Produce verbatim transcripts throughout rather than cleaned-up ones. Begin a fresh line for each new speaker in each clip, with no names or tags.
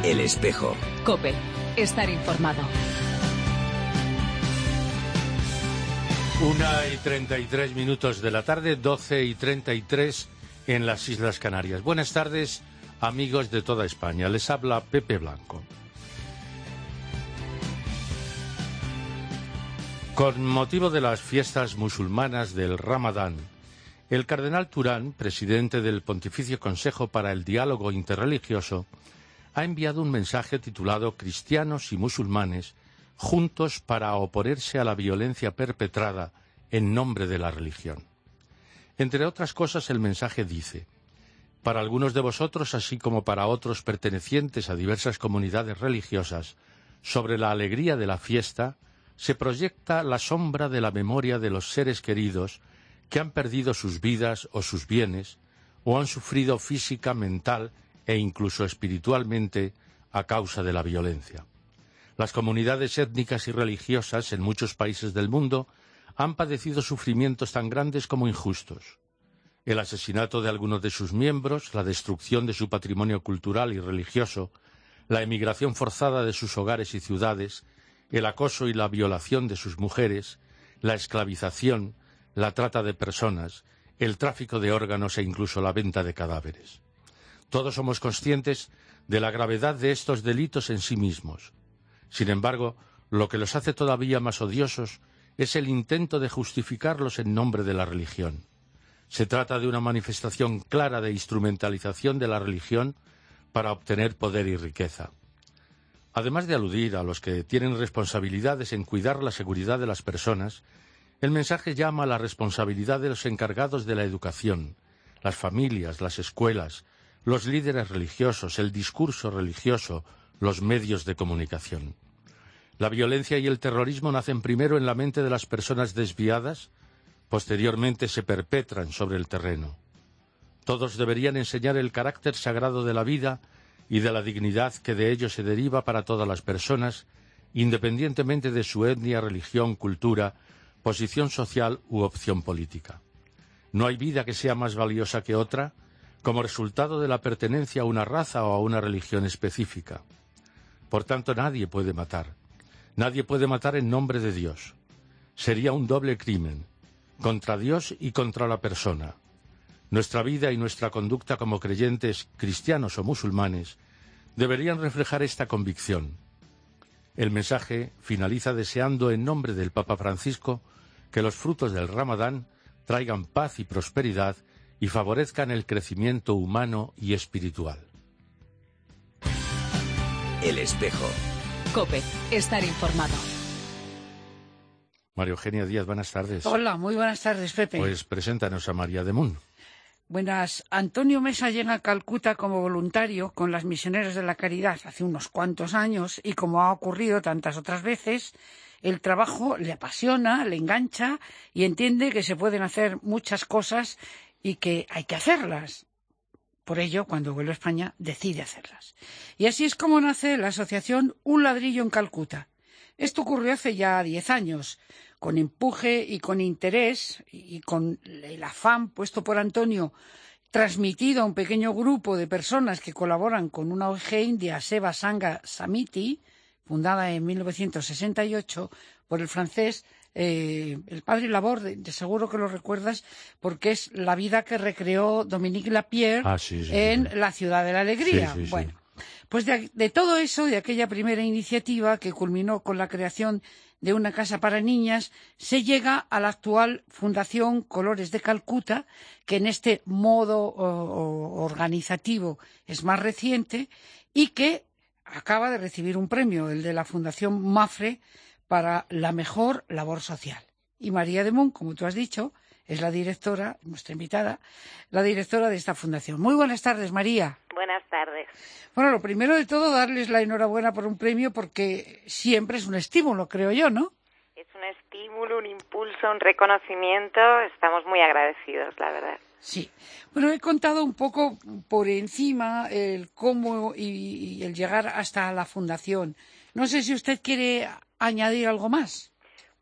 El Espejo.
COPE. Estar informado.
Una y treinta y tres minutos de la tarde, doce y treinta y tres en las Islas Canarias. Buenas tardes, amigos de toda España. Les habla Pepe Blanco. Con motivo de las fiestas musulmanas del Ramadán, el cardenal Turán, presidente del Pontificio Consejo para el Diálogo Interreligioso, ha enviado un mensaje titulado Cristianos y musulmanes juntos para oponerse a la violencia perpetrada en nombre de la religión. Entre otras cosas, el mensaje dice: para algunos de vosotros, así como para otros pertenecientes a diversas comunidades religiosas, sobre la alegría de la fiesta se proyecta la sombra de la memoria de los seres queridos que han perdido sus vidas o sus bienes, o han sufrido física, mental e incluso espiritualmente a causa de la violencia. Las comunidades étnicas y religiosas en muchos países del mundo han padecido sufrimientos tan grandes como injustos. El asesinato de algunos de sus miembros, la destrucción de su patrimonio cultural y religioso, la emigración forzada de sus hogares y ciudades, el acoso y la violación de sus mujeres, la esclavización, la trata de personas, el tráfico de órganos e incluso la venta de cadáveres. Todos somos conscientes de la gravedad de estos delitos en sí mismos. Sin embargo, lo que los hace todavía más odiosos es el intento de justificarlos en nombre de la religión. Se trata de una manifestación clara de instrumentalización de la religión para obtener poder y riqueza. Además de aludir a los que tienen responsabilidades en cuidar la seguridad de las personas, el mensaje llama a la responsabilidad de los encargados de la educación, las familias, las escuelas, los líderes religiosos, el discurso religioso, los medios de comunicación. La violencia y el terrorismo nacen primero en la mente de las personas desviadas, posteriormente se perpetran sobre el terreno. Todos deberían enseñar el carácter sagrado de la vida y de la dignidad que de ello se deriva para todas las personas, independientemente de su etnia, religión, cultura, posición social u opción política. No hay vida que sea más valiosa que otra como resultado de la pertenencia a una raza o a una religión específica. Por tanto, nadie puede matar. Nadie puede matar en nombre de Dios. Sería un doble crimen, contra Dios y contra la persona. Nuestra vida y nuestra conducta como creyentes, cristianos o musulmanes, deberían reflejar esta convicción. El mensaje finaliza deseando en nombre del Papa Francisco que los frutos del Ramadán traigan paz y prosperidad y favorezcan el crecimiento humano y espiritual.
El Espejo.
COPE. Estar informado.
María Eugenia Díaz, buenas tardes.
Hola, muy buenas tardes, Pepe.
Pues preséntanos a María de Mun.
Buenas. Antonio Mesa llega a Calcuta como voluntario con las Misioneras de la Caridad hace unos cuantos años y, como ha ocurrido tantas otras veces, el trabajo le apasiona, le engancha y entiende que se pueden hacer muchas cosas y que hay que hacerlas. Por ello, cuando vuelve a España, decide hacerlas. Y así es como nace la asociación Un Ladrillo en Calcuta. Esto ocurrió hace ya diez años, con empuje y con interés y con el afán puesto por Antonio, transmitido a un pequeño grupo de personas que colaboran con una O N G india, Seva Sangha Samiti, fundada en mil novecientos sesenta y ocho por el francés, eh, el padre Laborde, de seguro que lo recuerdas, porque es la vida que recreó Dominique Lapierre
ah, sí, sí,
en
sí.
La Ciudad de la Alegría.
Sí, sí, sí.
Bueno, pues de, de todo eso, de aquella primera iniciativa que culminó con la creación de una casa para niñas, se llega a la actual Fundación Colores de Calcuta, que en este modo o, o, organizativo es más reciente y que acaba de recibir un premio, el de la Fundación Mafre, para la mejor labor social. Y María de Mun, como tú has dicho, es la directora, nuestra invitada, la directora de esta fundación. Muy buenas tardes, María.
Buenas tardes.
Bueno, lo primero de todo, darles la enhorabuena por un premio, porque siempre es un estímulo, creo yo, ¿no?
Es un estímulo, un impulso, un reconocimiento. Estamos muy agradecidos, la verdad.
Sí. Bueno, he contado un poco por encima el cómo y, y el llegar hasta la fundación. No sé si usted quiere añadir algo más.
Pues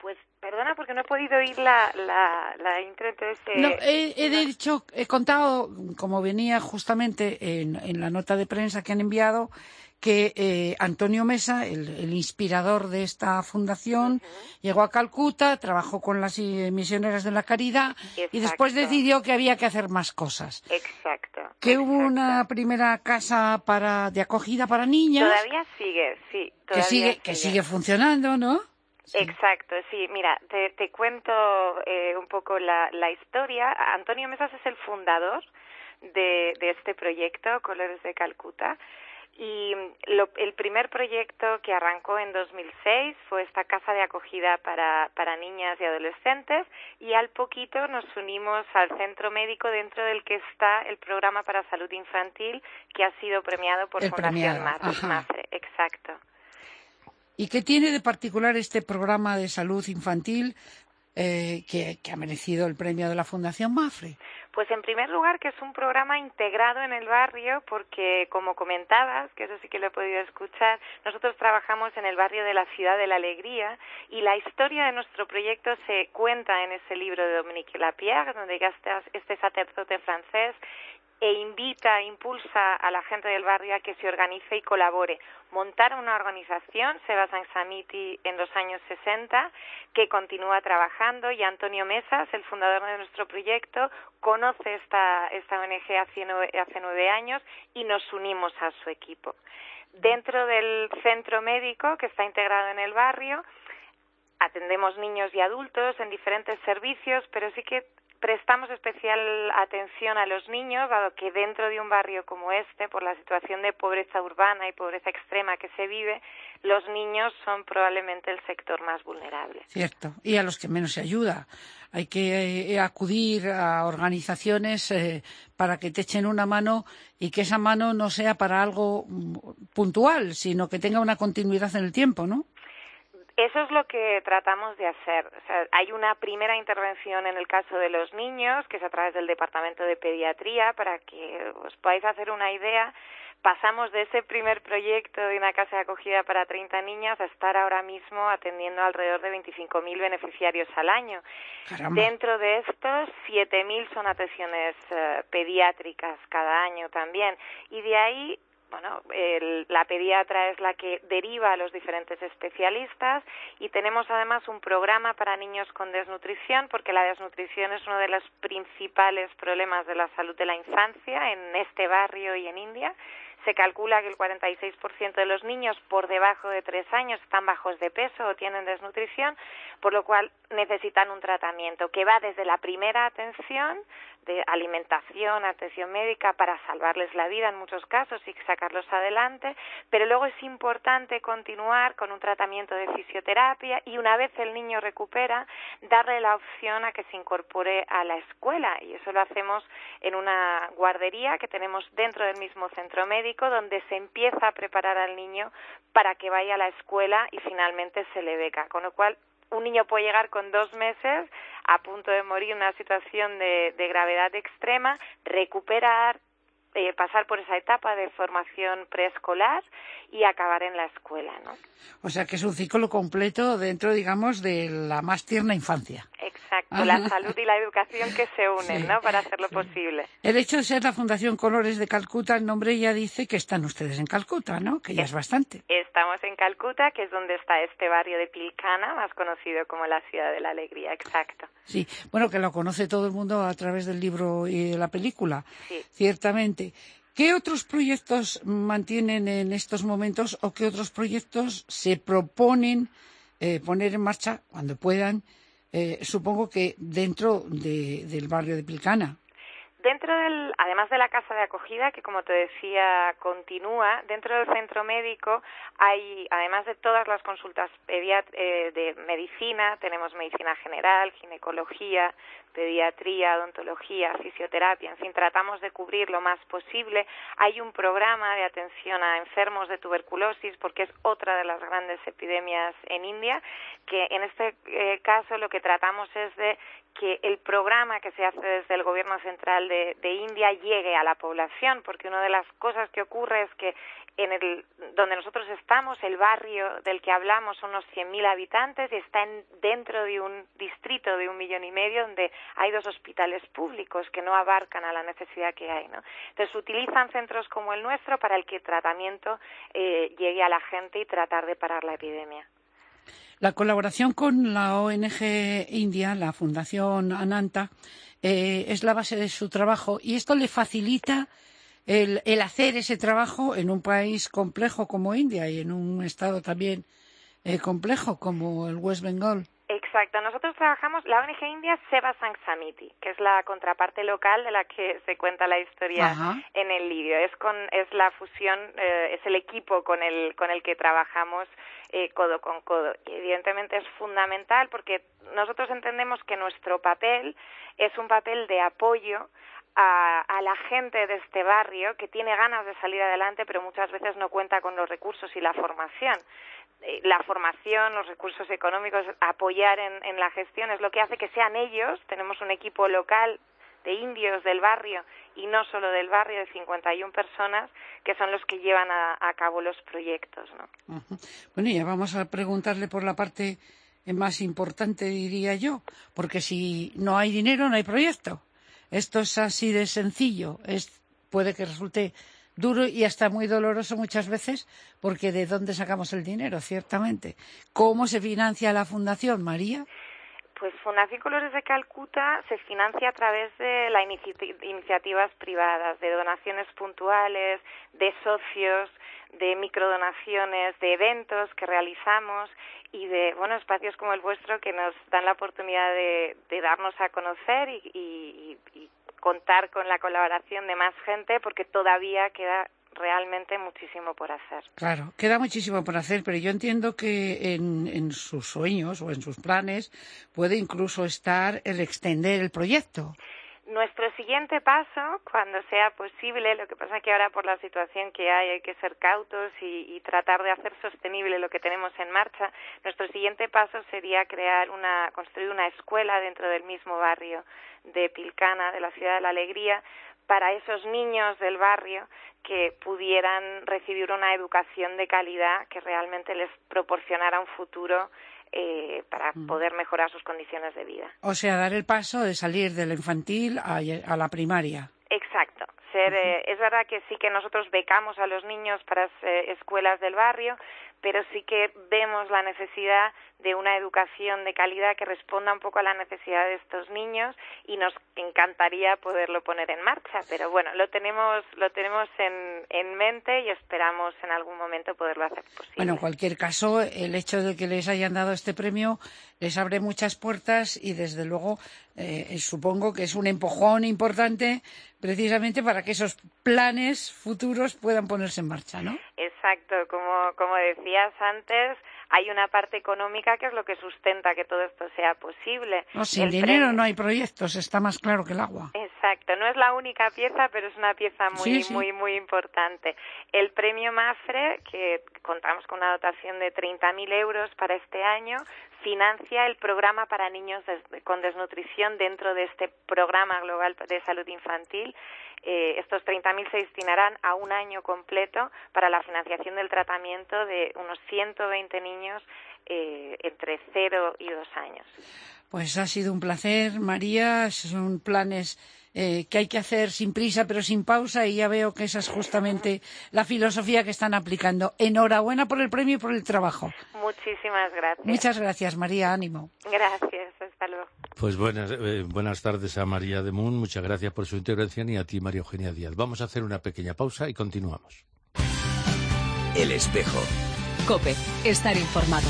Perdona, porque no he podido oír la, la, la intro, entonces... Eh,
no, he, he dicho, he contado, como venía justamente en, en la nota de prensa que han enviado, que eh, Antonio Mesa, el, el inspirador de esta fundación, uh-huh. llegó a Calcuta, trabajó con las misioneras de la caridad. Exacto. Y después decidió que había que hacer más cosas.
Exacto.
Que
exacto.
hubo una primera casa para de acogida para niñas.
Todavía sigue, sí. Todavía
que sigue,
sigue.
Que sigue funcionando, ¿no?
Sí. Exacto, sí. Mira, te, te cuento eh, un poco la, la historia. Antonio Mesas es el fundador de, de este proyecto, Colores de Calcuta. Y lo, el primer proyecto que arrancó en dos mil seis fue esta casa de acogida para, para niñas y adolescentes, y al poquito nos unimos al centro médico dentro del que está el programa para salud infantil, que ha sido premiado por
el
Fundación
premiado.
Mafre. Exacto.
¿Y qué tiene de particular este programa de salud infantil eh, que, que ha merecido el premio de la Fundación Mafre?
Pues en primer lugar que es un programa integrado en el barrio porque, como comentabas, que eso sí que lo he podido escuchar, nosotros trabajamos en el barrio de la Ciudad de la Alegría y la historia de nuestro proyecto se cuenta en ese libro de Dominique Lapierre, donde ya está este sacerdote francés e invita, impulsa a la gente del barrio a que se organice y colabore. Montar una organización, se basa en Samiti en los años sesenta, que continúa trabajando, y Antonio Mesas, el fundador de nuestro proyecto, conoce esta, esta O N G hace nueve, hace nueve años y nos unimos a su equipo. Dentro del centro médico, que está integrado en el barrio, atendemos niños y adultos en diferentes servicios, pero sí que prestamos especial atención a los niños, dado que dentro de un barrio como este, por la situación de pobreza urbana y pobreza extrema que se vive, los niños son probablemente el sector más vulnerable.
Cierto, y a los que menos se ayuda. Hay que eh, acudir a organizaciones eh, para que te echen una mano y que esa mano no sea para algo puntual, sino que tenga una continuidad en el tiempo, ¿no?
Eso es lo que tratamos de hacer. O sea, hay una primera intervención en el caso de los niños, que es a través del Departamento de Pediatría, para que os podáis hacer una idea. Pasamos de ese primer proyecto de una casa de acogida para treinta niñas a estar ahora mismo atendiendo alrededor de veinticinco mil beneficiarios al año.
Caramba.
Dentro de estos, siete mil son atenciones uh, pediátricas cada año también. Y de ahí... Bueno, el, la pediatra es la que deriva a los diferentes especialistas y tenemos además un programa para niños con desnutrición, porque la desnutrición es uno de los principales problemas de la salud de la infancia en este barrio y en India. Se calcula que el cuarenta y seis por ciento de los niños por debajo de tres años están bajos de peso o tienen desnutrición, por lo cual necesitan un tratamiento que va desde la primera atención, de alimentación, atención médica, para salvarles la vida en muchos casos y sacarlos adelante, pero luego es importante continuar con un tratamiento de fisioterapia y una vez el niño recupera, darle la opción a que se incorpore a la escuela, y eso lo hacemos en una guardería que tenemos dentro del mismo centro médico, donde se empieza a preparar al niño para que vaya a la escuela y finalmente se le beca, con lo cual un niño puede llegar con dos meses a punto de morir en una situación de, de gravedad extrema, recuperar, eh, pasar por esa etapa de formación preescolar y acabar en la escuela, ¿no?
O sea que es un ciclo completo dentro, digamos, de la más tierna infancia.
Exacto,
Ajá.
La salud y la educación que se unen,
Sí,
¿no?, para hacerlo
sí.
posible.
El hecho de ser la Fundación Colores de Calcuta, el nombre ya dice que están ustedes en Calcuta, ¿no?, que ya es bastante.
Estamos en Calcuta, que es donde está este barrio de Pilcana, más conocido como la Ciudad de la Alegría, exacto.
Sí, bueno, que lo conoce todo el mundo a través del libro y de la película,
Sí.
Ciertamente. ¿Qué otros proyectos mantienen en estos momentos o qué otros proyectos se proponen eh, poner en marcha cuando puedan, eh, supongo que dentro de, del barrio de Pilcana?
Dentro del, además de la casa de acogida, que como te decía continúa, dentro del centro médico hay, además de todas las consultas pediat- eh, de medicina, tenemos medicina general, ginecología, pediatría, odontología, fisioterapia, en fin, tratamos de cubrir lo más posible. Hay un programa de atención a enfermos de tuberculosis, porque es otra de las grandes epidemias en India, que en este eh, caso lo que tratamos es de que el programa que se hace desde el gobierno central de, de India llegue a la población, porque una de las cosas que ocurre es que en el donde nosotros estamos, el barrio del que hablamos, son unos cien mil habitantes y está en, dentro de un distrito de un millón y medio donde hay dos hospitales públicos que no abarcan a la necesidad que hay, ¿no? Entonces utilizan centros como el nuestro para el que el tratamiento eh, llegue a la gente y tratar de parar la epidemia.
La colaboración con la O N G India, la Fundación Ananta, eh, es la base de su trabajo y esto le facilita el, el hacer ese trabajo en un país complejo como India y en un estado también eh, complejo como el West Bengal.
Exacto. Nosotros trabajamos, la O N G India Seva Sangh Samiti, que es la contraparte local de la que se cuenta la historia Ajá. en el libro. Es con es la fusión, eh, es el equipo con el con el que trabajamos eh, codo con codo. Y evidentemente es fundamental porque nosotros entendemos que nuestro papel es un papel de apoyo A, a la gente de este barrio que tiene ganas de salir adelante, pero muchas veces no cuenta con los recursos y la formación. La formación, los recursos económicos, apoyar en, en la gestión es lo que hace que sean ellos. Tenemos un equipo local de indios del barrio y no solo del barrio, de cincuenta y una personas, que son los que llevan a, a cabo los proyectos, ¿no?
Uh-huh. Bueno, y ya vamos a preguntarle por la parte más importante, diría yo, porque si no hay dinero, no hay proyecto. Esto es así de sencillo. Es, puede que resulte duro y hasta muy doloroso muchas veces, porque ¿de dónde sacamos el dinero? Ciertamente. ¿Cómo se financia la Fundación, María?
Pues Fundación Colores de Calcuta se financia a través de las inici- iniciativas privadas, de donaciones puntuales, de socios, de microdonaciones, de eventos que realizamos y de bueno espacios como el vuestro que nos dan la oportunidad de, de darnos a conocer y, y, y contar con la colaboración de más gente, porque todavía queda realmente muchísimo por hacer.
Claro, queda muchísimo por hacer, pero yo entiendo que en, en sus sueños o en sus planes puede incluso estar el extender el proyecto.
Nuestro siguiente paso, cuando sea posible, lo que pasa es que ahora por la situación que hay hay que ser cautos y, y tratar de hacer sostenible lo que tenemos en marcha, nuestro siguiente paso sería crear una, construir una escuela dentro del mismo barrio de Pilcana, de la Ciudad de la Alegría, para esos niños del barrio que pudieran recibir una educación de calidad que realmente les proporcionara un futuro Eh, para poder mejorar sus condiciones de vida.
O sea, dar el paso de salir de la infantil a, a la primaria.
Exacto. Ser, eh, es verdad que sí que nosotros becamos a los niños para eh, escuelas del barrio, pero sí que vemos la necesidad de una educación de calidad que responda un poco a la necesidad de estos niños y nos encantaría poderlo poner en marcha, pero bueno, lo tenemos lo tenemos en, en mente y esperamos en algún momento poderlo hacer posible.
Bueno, en cualquier caso, el hecho de que les hayan dado este premio les abre muchas puertas y desde luego eh, supongo que es un empujón importante precisamente para que esos planes futuros puedan ponerse en marcha, ¿no?
Exacto, como, como decías antes, hay una parte económica que es lo que sustenta que todo esto sea posible.
No, sin
el
dinero
premio...
no hay proyectos, está más claro que el agua.
Exacto, no es la única pieza, pero es una pieza muy,
sí, sí.
muy, muy importante. El premio MAFRE, que contamos con una dotación de treinta mil euros para este año, financia el programa para niños des- con desnutrición dentro de este programa global de salud infantil. Eh, estos treinta mil se destinarán a un año completo para la financiación del tratamiento de unos ciento veinte niños eh, entre cero y dos años.
Pues ha sido un placer, María. Son planes eh, que hay que hacer sin prisa pero sin pausa y ya veo que esa es justamente la filosofía que están aplicando. Enhorabuena por el premio y por el trabajo.
Muchísimas gracias.
Muchas gracias, María. Ánimo.
Gracias. Hasta luego.
Pues buenas, eh, buenas tardes a María de Mun. Muchas gracias por su intervención y a ti, María Eugenia Díaz. Vamos a hacer una pequeña pausa y continuamos.
El espejo.
COPE. Estar informado.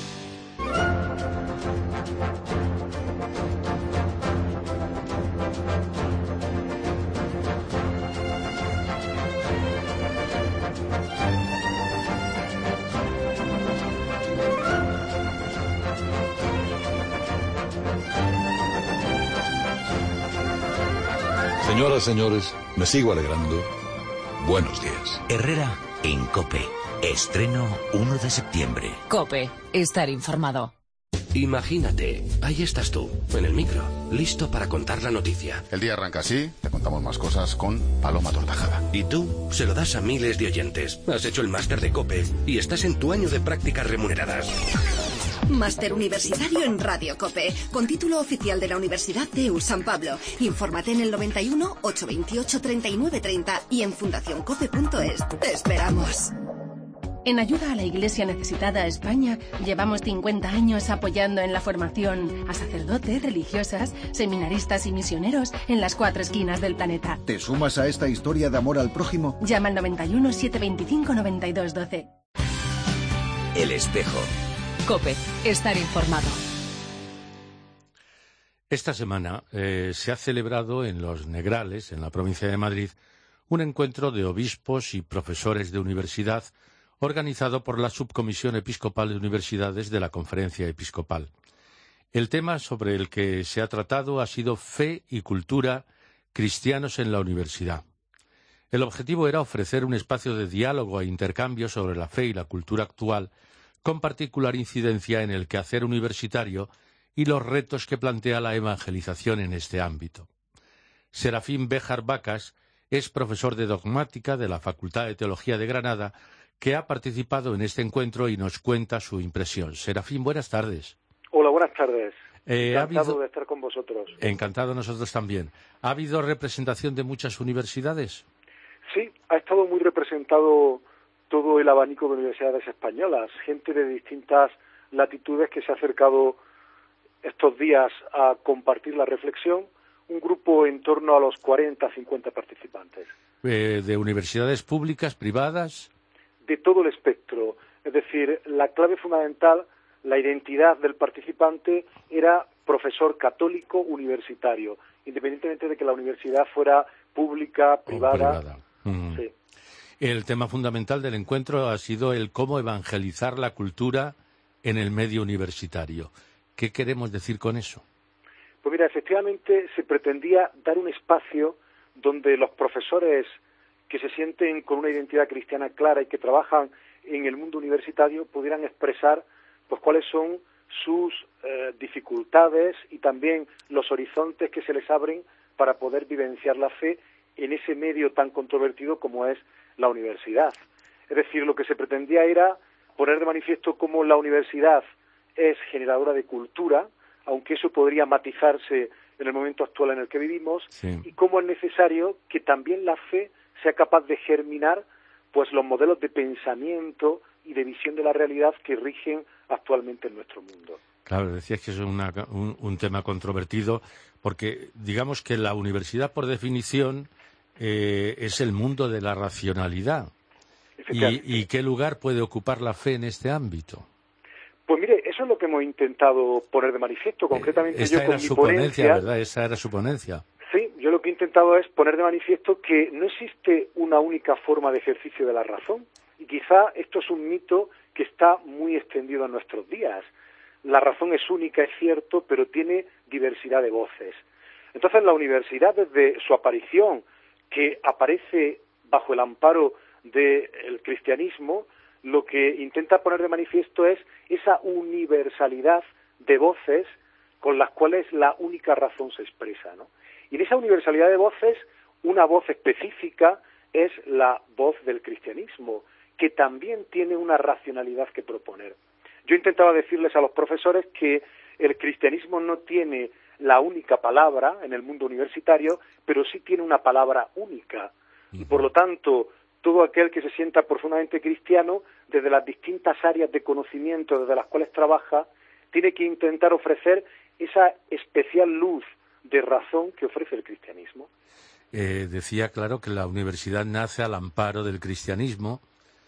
Señoras, señores, me sigo alegrando. Buenos días.
Herrera en COPE. Estreno uno de septiembre.
COPE. Estar informado.
Imagínate, ahí estás tú, en el micro, listo para contar la noticia.
El día arranca así, te contamos más cosas con Paloma Tortajada.
Y tú se lo das a miles de oyentes. Has hecho el máster de COPE y estás en tu año de prácticas remuneradas.
Máster Universitario en Radio COPE, con título oficial de la Universidad C E U San Pablo. Infórmate en el noventa y uno, ochocientos veintiocho, treinta y nueve treinta y en fundación cope punto es. ¡Te esperamos!
En Ayuda a la Iglesia Necesitada España llevamos cincuenta años apoyando en la formación a sacerdotes, religiosas, seminaristas y misioneros en las cuatro esquinas del planeta.
¿Te sumas a esta historia de amor al prójimo?
Llama al noventa y uno, setecientos veinticinco, noventa y dos doce.
El espejo.
COPE. Estar informado.
Esta semana eh, se ha celebrado en Los Negrales, en la provincia de Madrid, un encuentro de obispos y profesores de universidad organizado por la Subcomisión Episcopal de Universidades de la Conferencia Episcopal. El tema sobre el que se ha tratado ha sido Fe y Cultura, cristianos en la universidad. El objetivo era ofrecer un espacio de diálogo e intercambio sobre la fe y la cultura actual, con particular incidencia en el quehacer universitario y los retos que plantea la evangelización en este ámbito. Serafín Béjar Vacas es profesor de dogmática de la Facultad de Teología de Granada, que ha participado en este encuentro y nos cuenta su impresión. Serafín, buenas tardes.
Hola, buenas tardes.
Eh,
Encantado
ha habido...
de estar con vosotros.
Encantado nosotros también. ¿Ha habido representación de muchas universidades?
Sí, ha estado muy representado todo el abanico de universidades españolas, gente de distintas latitudes que se ha acercado estos días a compartir la reflexión, un grupo en torno a los cuarenta a cincuenta participantes.
Eh, ¿De universidades públicas, privadas?
De todo el espectro, es decir, la clave fundamental, la identidad del participante era profesor católico universitario, independientemente de que la universidad fuera pública, privada.
privada. Mm.
Sí.
El tema fundamental del encuentro ha sido el cómo evangelizar la cultura en el medio universitario. ¿Qué queremos decir con eso?
Pues mira, efectivamente se pretendía dar un espacio donde los profesores que se sienten con una identidad cristiana clara y que trabajan en el mundo universitario pudieran expresar pues cuáles son sus eh, dificultades y también los horizontes que se les abren para poder vivenciar la fe en ese medio tan controvertido como es la universidad. Es decir, lo que se pretendía era poner de manifiesto cómo la universidad es generadora de cultura, aunque eso podría matizarse en el momento actual en el que vivimos, sí. Y cómo es necesario que también la fe sea capaz de germinar pues los modelos de pensamiento y de visión de la realidad que rigen actualmente en nuestro mundo.
Claro, decías que es una, un, un tema controvertido, porque digamos que la universidad, por definición, eh, es el mundo de la racionalidad. ¿Y, ¿Y qué lugar puede ocupar la fe en este ámbito?
Pues mire, eso es lo que hemos intentado poner de manifiesto, concretamente
eh, esta
yo con
era
mi
su
ponencia,
ponencia, ¿verdad? Esa era su ponencia.
Sí, yo lo que he intentado es poner de manifiesto que no existe una única forma de ejercicio de la razón, y quizá esto es un mito que está muy extendido en nuestros días. La razón es única, es cierto, pero tiene diversidad de voces. Entonces la universidad, desde su aparición, que aparece bajo el amparo del cristianismo, lo que intenta poner de manifiesto es esa universalidad de voces con las cuales la única razón se expresa, ¿no? Y en esa universalidad de voces, una voz específica es la voz del cristianismo, que también tiene una racionalidad que proponer. Yo intentaba decirles a los profesores que el cristianismo no tiene la única palabra en el mundo universitario, pero sí tiene una palabra única. Y por lo tanto, todo aquel que se sienta profundamente cristiano, desde las distintas áreas de conocimiento desde las cuales trabaja, tiene que intentar ofrecer esa especial luz de razón que ofrece el cristianismo.
Eh, decía, claro, que la universidad nace al amparo del cristianismo,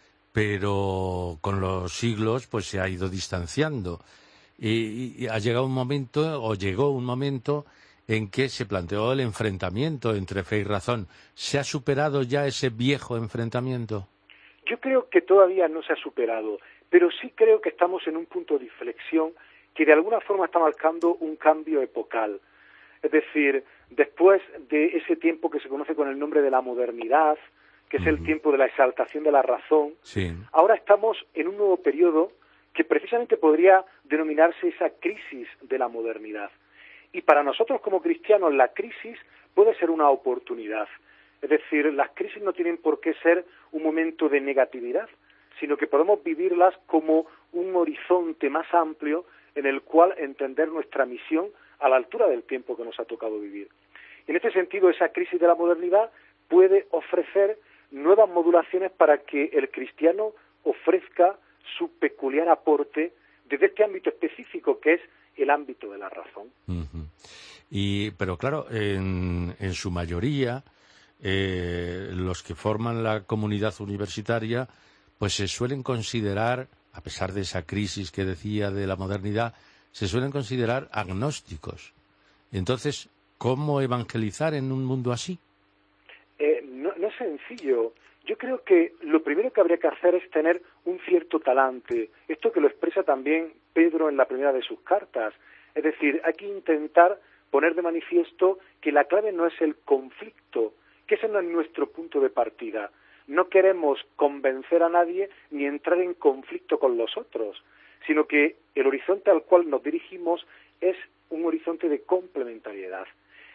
pero con los siglos pues se ha ido distanciando. Y, y ha llegado un momento, o llegó un momento, en que se planteó el enfrentamiento entre fe y razón. ¿Se ha superado ya ese viejo enfrentamiento?
Yo creo que todavía no se ha superado, pero sí creo que estamos en un punto de inflexión que de alguna forma está marcando un cambio epocal. Es decir, después de ese tiempo que se conoce con el nombre de la modernidad, que es uh-huh. el tiempo de la exaltación de la razón,
sí.
ahora estamos en un nuevo periodo que precisamente podría denominarse esa crisis de la modernidad. Y para nosotros como cristianos la crisis puede ser una oportunidad. Es decir, las crisis no tienen por qué ser un momento de negatividad, sino que podemos vivirlas como un horizonte más amplio en el cual entender nuestra misión a la altura del tiempo que nos ha tocado vivir. En este sentido, esa crisis de la modernidad puede ofrecer nuevas modulaciones para que el cristiano ofrezca su peculiar aporte desde este ámbito específico que es el ámbito de la razón.
Uh-huh. Y, pero claro, en, en su mayoría, eh, los que forman la comunidad universitaria, pues se suelen considerar, a pesar de esa crisis que decía de la modernidad, se suelen considerar agnósticos. Entonces, ¿cómo evangelizar en un mundo así?
Eh, no, no es sencillo. Yo creo que lo primero que habría que hacer es tener un cierto talante. Esto que lo expresa también Pedro en la primera de sus cartas. Es decir, hay que intentar poner de manifiesto que la clave no es el conflicto, que ese no es nuestro punto de partida. No queremos convencer a nadie ni entrar en conflicto con los otros, sino que el horizonte al cual nos dirigimos es un horizonte de complementariedad.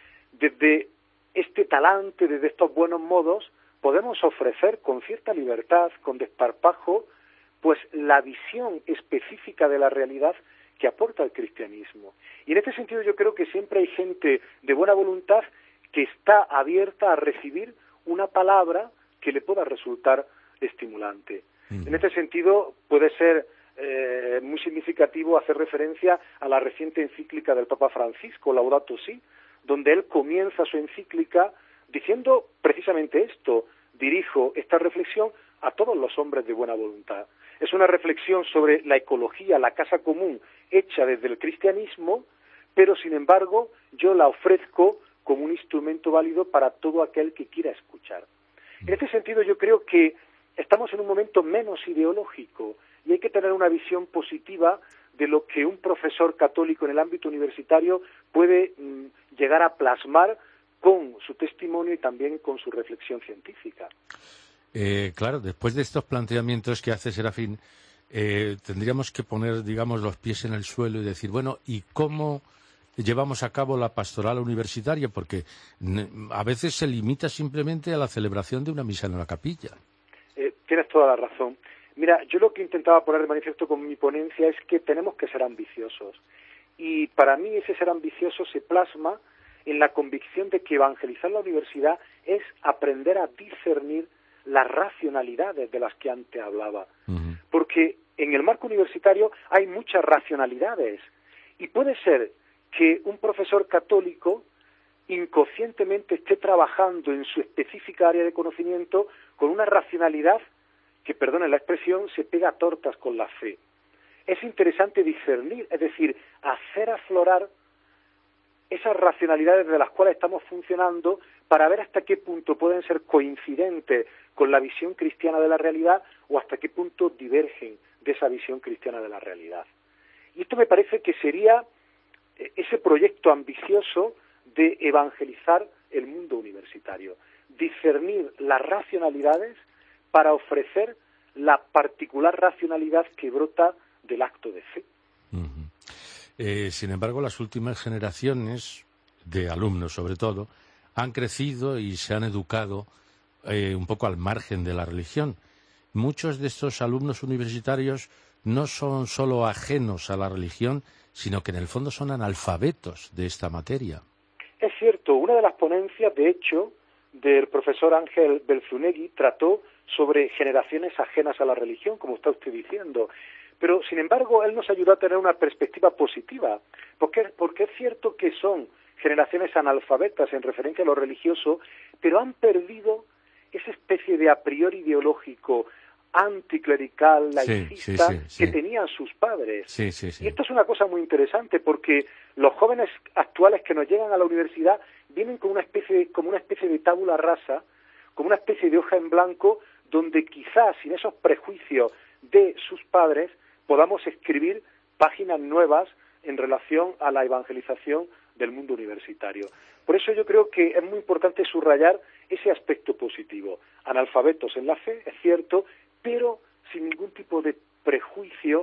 Desde este talante, desde estos buenos modos, podemos ofrecer con cierta libertad, con desparpajo, pues la visión específica de la realidad que aporta el cristianismo. Y en este sentido yo creo que siempre hay gente de buena voluntad que está abierta a recibir una palabra que le pueda resultar estimulante. Mm. En este sentido puede ser eh, muy significativo hacer referencia a la reciente encíclica del Papa Francisco, Laudato Si, donde él comienza su encíclica diciendo precisamente esto: dirijo esta reflexión a todos los hombres de buena voluntad. Es una reflexión sobre la ecología, la casa común, hecha desde el cristianismo, pero sin embargo yo la ofrezco como un instrumento válido para todo aquel que quiera escuchar. En este sentido yo creo que estamos en un momento menos ideológico y hay que tener una visión positiva de lo que un profesor católico en el ámbito universitario puede mm, llegar a plasmar con su testimonio y también con su reflexión científica.
Eh, claro, después de estos planteamientos que hace Serafín, eh, tendríamos que poner, digamos, los pies en el suelo y decir, bueno, ¿y cómo llevamos a cabo la pastoral universitaria? Porque a veces se limita simplemente a la celebración de una misa en la capilla.
Eh, tienes toda la razón. Mira, yo lo que intentaba poner de manifiesto con mi ponencia es que tenemos que ser ambiciosos. Y para mí ese ser ambicioso se plasma en la convicción de que evangelizar la universidad es aprender a discernir las racionalidades de las que antes hablaba. Uh-huh. Porque en el marco universitario hay muchas racionalidades y puede ser que un profesor católico inconscientemente esté trabajando en su específica área de conocimiento con una racionalidad que, perdonen la expresión, se pega a tortas con la fe. Es interesante discernir, es decir, hacer aflorar esas racionalidades de las cuales estamos funcionando para ver hasta qué punto pueden ser coincidentes con la visión cristiana de la realidad o hasta qué punto divergen de esa visión cristiana de la realidad. Y esto me parece que sería ese proyecto ambicioso de evangelizar el mundo universitario, discernir las racionalidades para ofrecer la particular racionalidad que brota del acto de fe.
Uh-huh. Eh, sin embargo, las últimas generaciones de alumnos, sobre todo, han crecido y se han educado eh, un poco al margen de la religión. Muchos de estos alumnos universitarios no son solo ajenos a la religión, sino que en el fondo son analfabetos de esta materia.
Es cierto, una de las ponencias, de hecho, del profesor Ángel Belzunegui trató sobre generaciones ajenas a la religión, como está usted diciendo. Pero, sin embargo, él nos ayudó a tener una perspectiva positiva, porque, porque es cierto que son generaciones analfabetas en referencia a lo religioso, pero han perdido esa especie de a priori ideológico anticlerical, laicista, sí, sí, sí, sí. que tenían sus padres.
Sí, sí, sí.
Y esto es una cosa muy interesante, porque los jóvenes actuales que nos llegan a la universidad vienen con una especie, como una especie de tábula rasa, como una especie de hoja en blanco, donde quizás sin esos prejuicios de sus padres podamos escribir páginas nuevas en relación a la evangelización del mundo universitario. Por eso yo creo que es muy importante subrayar ese aspecto positivo. Analfabetos en la fe, es cierto, pero sin ningún tipo de prejuicio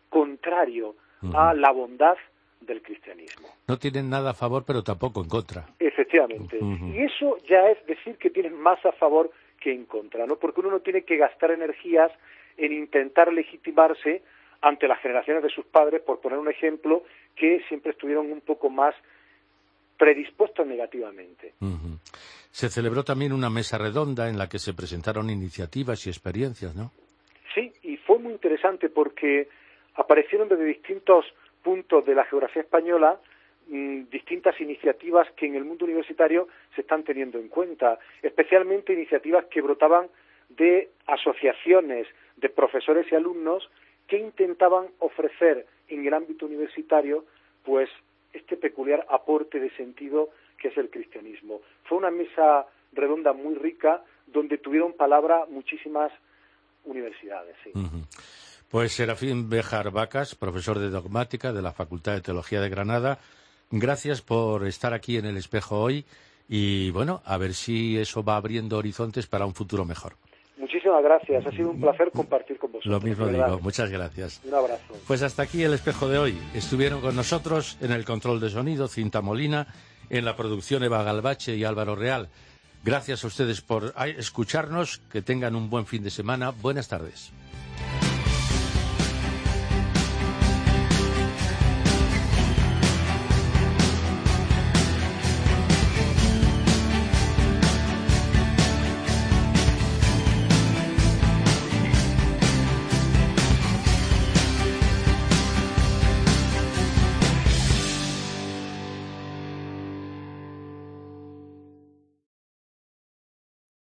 contrario
uh-huh.
a la bondad del cristianismo.
No tienen nada a favor, pero tampoco en contra.
Efectivamente.
Uh-huh.
Y eso ya es decir que tienen más a favor que en contra, ¿no? Porque uno no tiene que gastar energías en intentar legitimarse ante las generaciones de sus padres, por poner un ejemplo, que siempre estuvieron un poco más predispuestos negativamente.
Uh-huh. Se celebró también una mesa redonda en la que se presentaron iniciativas y experiencias, ¿no?
Sí, y fue muy interesante porque aparecieron desde distintos puntos de la geografía española mmm, distintas iniciativas que en el mundo universitario se están teniendo en cuenta, especialmente iniciativas que brotaban de asociaciones de profesores y alumnos que intentaban ofrecer en el ámbito universitario pues este peculiar aporte de sentido que es el cristianismo. Fue una mesa redonda muy rica donde tuvieron palabra muchísimas universidades. Sí.
Uh-huh. Pues Serafín Béjar Vacas, profesor de dogmática de la Facultad de Teología de Granada, gracias por estar aquí en El Espejo hoy y bueno, a ver si eso va abriendo horizontes para un futuro mejor.
Muchísimas gracias, ha sido un placer compartir con vosotros.
Lo mismo digo, muchas gracias.
Un abrazo.
Pues hasta aquí El Espejo de hoy. Estuvieron con nosotros en el control de sonido Cinta Molina, en la producción Eva Galvache y Álvaro Real. Gracias a ustedes por escucharnos, que tengan un buen fin de semana. Buenas tardes.